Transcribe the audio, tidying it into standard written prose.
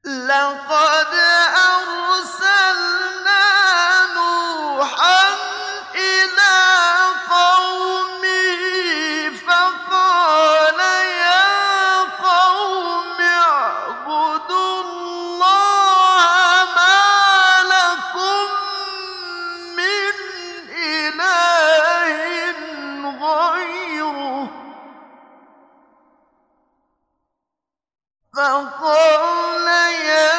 لقد أرسلنا نوحا إلى قومه فقال يا قوم اعبدوا الله ما لكم من إله غيره فقال يا